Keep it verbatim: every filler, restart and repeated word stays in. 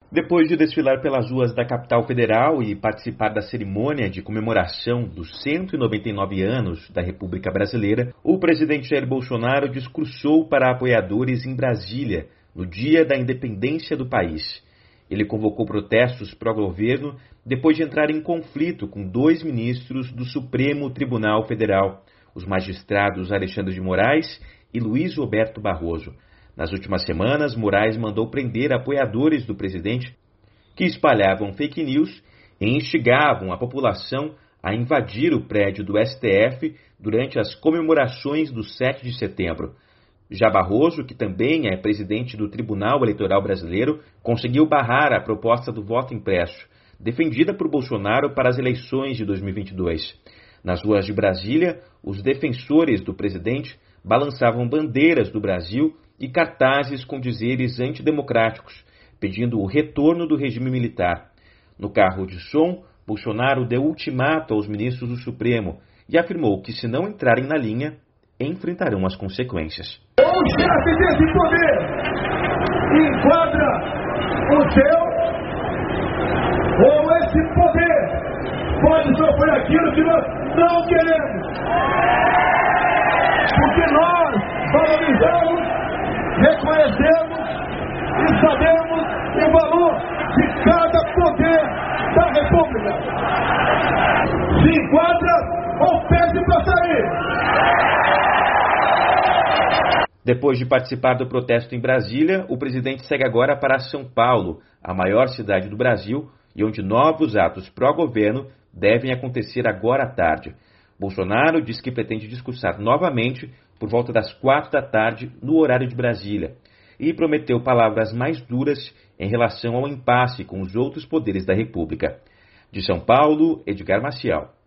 Depois de desfilar pelas ruas da capital federal e participar da cerimônia de comemoração dos cento e noventa e nove anos da República Brasileira, o presidente Jair Bolsonaro discursou para apoiadores em Brasília, no dia da independência do país. Ele convocou protestos pró-governo depois de entrar em conflito com dois ministros do Supremo Tribunal Federal, os magistrados Alexandre de Moraes e Luiz Roberto Barroso. Nas últimas semanas, Moraes mandou prender apoiadores do presidente que espalhavam fake news e instigavam a população a invadir o prédio do S T F durante as comemorações do sete de setembro. Já Barroso, que também é presidente do Tribunal Eleitoral Brasileiro, conseguiu barrar a proposta do voto impresso, defendida por Bolsonaro para as eleições de dois mil e vinte e dois. Nas ruas de Brasília, os defensores do presidente balançavam bandeiras do Brasil e cartazes com dizeres antidemocráticos, pedindo o retorno do regime militar. No carro de som, Bolsonaro deu ultimato aos ministros do Supremo e afirmou que, se não entrarem na linha, enfrentarão as consequências. O chefe desse poder enquadra o seu, ou esse poder pode sofrer aquilo que nós não queremos. Porque nós valorizamos, reconhecemos e sabemos o valor de cada poder da República. Se enquadra ou pede para sair. Depois de participar do protesto em Brasília, o presidente segue agora para São Paulo, a maior cidade do Brasil, e onde novos atos pró-governo devem acontecer agora à tarde. Bolsonaro diz que pretende discursar novamente por volta das quatro da tarde no horário de Brasília e prometeu palavras mais duras em relação ao impasse com os outros poderes da República. De São Paulo, Edgar Maciel.